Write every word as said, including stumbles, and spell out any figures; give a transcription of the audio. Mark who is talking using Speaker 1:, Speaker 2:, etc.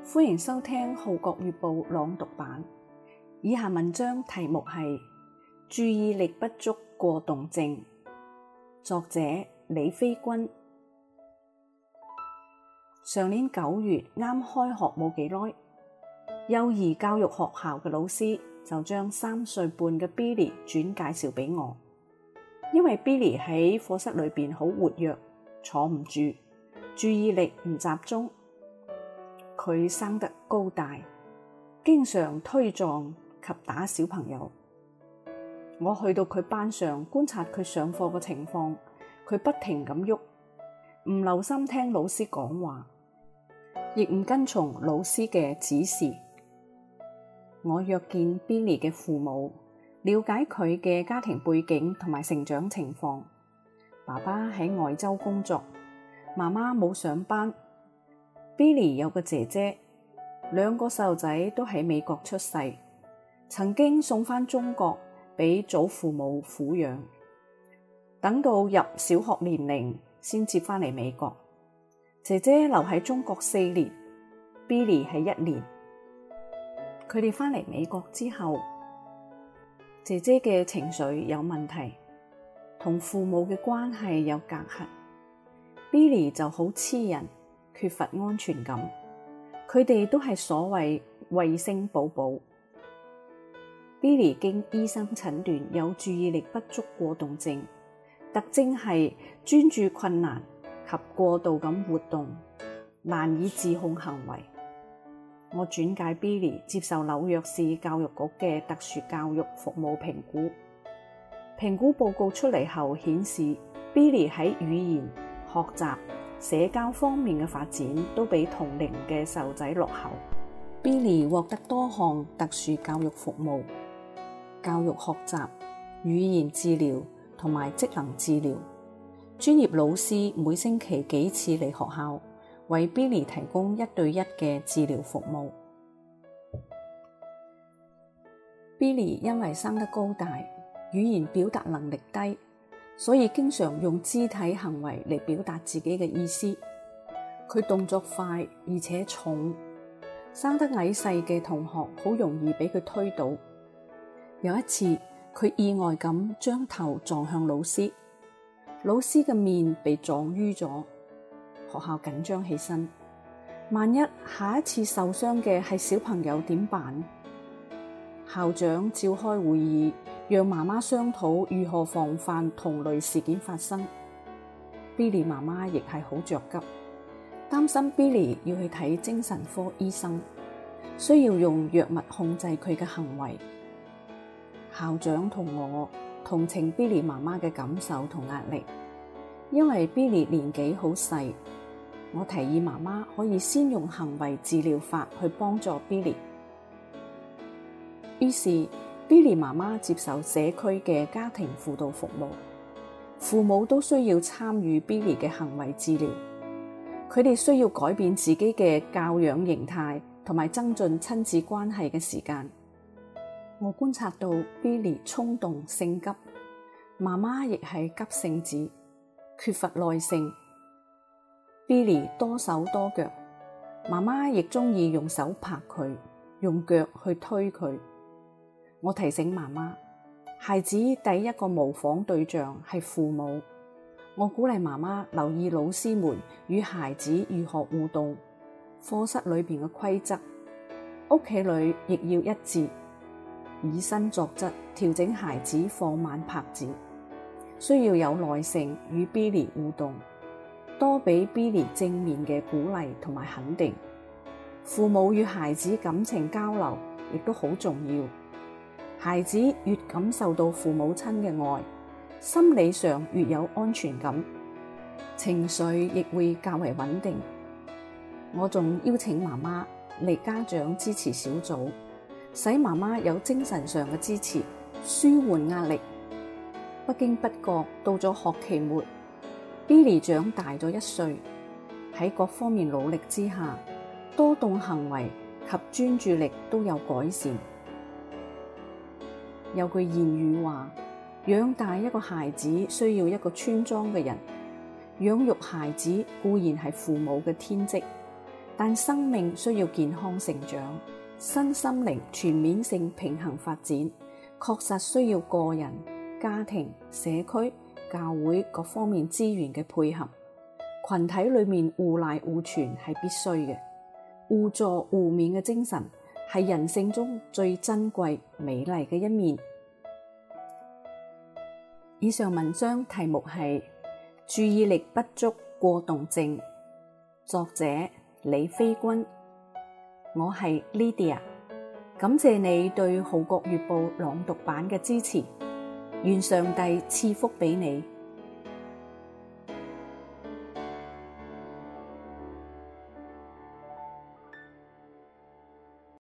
Speaker 1: 歡迎收聽《號角月報》朗讀版。以下文章題目係注意力不足過動症，作者李飛君。上年九月啱開學冇幾耐，幼兒教育學校嘅老師就將三歲半嘅 Billy 轉介紹俾我，因為 Billy 喺課室裏邊好活躍，坐唔住，注意力唔集中。佢生得高大，經常推撞及打小朋友。我去到佢班上觀察佢上課嘅情況，佢不停咁喐，唔留心聽老師講話，亦唔跟從老師嘅指示。我約見 Billy 嘅父母，了解佢嘅家庭背景同埋成長情況。爸爸喺外州工作，媽媽冇上班。Billy 有個姐姐，兩個細路仔都喺美國出世，曾經送返中國俾祖父母撫養，等到入小學年齡先接返嚟美國。姐姐留喺中國四年， Billy 係一年。佢哋返嚟美國之後，姐姐嘅情緒有問題，同父母嘅關係有隔閡。Billy 就好黐人，缺乏安全感，佢哋都係所謂衛星寶寶。Billy 經醫生診斷有注意力不足過動症，特徵係專注困難及過度咁活動，難以自控行為。我轉介 Billy 接受紐約市教育局嘅特殊教育服務評估，評估報告出嚟後顯示 Billy 喺語言、學習、社交方面嘅發展都比同齡嘅細路仔落後。Billy 獲得多項特殊教育服務，教育學習、語言治療同埋職能治療。專業老師每星期幾次嚟學校，為 Billy 提供一對一嘅治療服務。Billy 因為生得高大，語言表達能力低，所以經常用肢體行為嚟表達自己嘅意思。佢動作快而且重，生得矮細嘅同學好容易俾佢推倒。有一次，佢意外咁將頭撞向老師，老師嘅面被撞瘀咗。學校緊張起身，萬一下一次受傷嘅係小朋友點辦？校長召開會議，讓媽媽商討如何防範同類事件發生。Billy 媽媽亦係好着急，擔心 Billy 要去睇精神科醫生，需要用藥物控制佢嘅行為。校長同我同情 Billy 媽媽嘅感受同壓力，因為 Billy 年紀好細。我提議媽媽可以先用行為治療法去幫助 Billy。於是 Billy 媽媽接受社區嘅家庭輔導服務，父母都需要參與 Billy 嘅行為治療。佢哋需要改變自己嘅教養形態，同埋增進親子關係嘅時間。我觀察到 Billy 衝動性急，媽媽亦係急性子，缺乏耐性。Billy 多手多腳，媽媽亦鍾意用手拍佢，用腳去推佢。我提醒媽媽，孩子第一個模仿對象係父母。我鼓勵媽媽留意老師們與孩子如何互動，課室裏邊嘅規則，屋企裏亦要一致，以身作則，調整孩子放慢拍子。需要有耐性與 Billy 互動，多俾 Billy 正面嘅鼓勵同埋肯定。父母與孩子感情交流亦都好重要。孩子越感受到父母親嘅愛，心理上越有安全感，情緒亦會較為穩定。我仲邀請媽媽嚟家長支持小組，使媽媽有精神上嘅支持，舒緩壓力。不經不覺到咗學期末，Billy 長大咗一歲，喺各方面努力之下，多動行為及專注力都有改善。有句諺語話，養大一個孩子需要一個村莊嘅人。養育孩子固然係父母嘅天職， 但生命需要健康成長，身心靈全面性平衡發展，確實需要個人、家庭、社區、教會各方面資源嘅配合。群體裏面互賴互傳係必須嘅，互助互勉嘅精神係人性中最珍貴、美麗嘅一面。以上文章題目係注意力不足過動症，作者李飛君。我係 Lydia， 感謝你對《號角月報》朗讀版嘅支持，願上帝賜福俾你。